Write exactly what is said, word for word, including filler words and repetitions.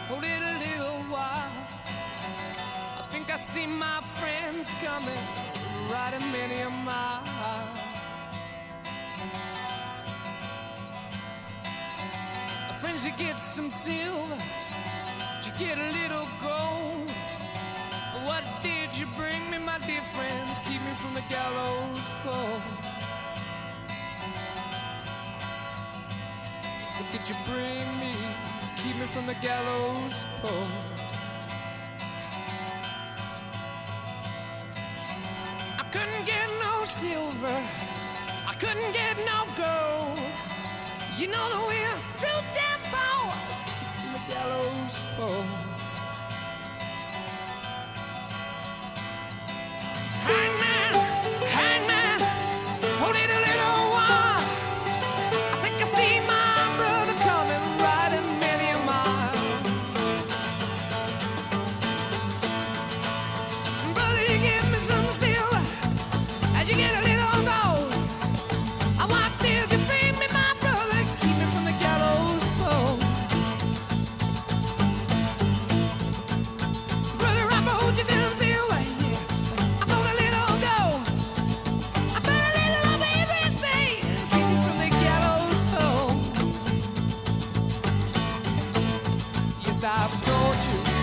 hold it a little while. I think I see my friends coming, riding many a mile. Friends, you get some silver, you get a little gold. What did you bring me, my dear friends? Keep me from the gallows pole. What did you bring me? Keep me from the gallows pole. I couldn't get no silver, I couldn't get no gold. You know that we're too damn poor. Keep from the gallows pole. Hangman, hangman, hold it a little while. I think I see my brother coming, riding many a mile. Brother, you give me some silver as you get a little gold. I want till you bring me my brother, keep me from the gallows pole. Brother, I hold you to silver, yeah. I put a little gold, I put a little of everything, keep me from the gallows pole. Yes, I've told you.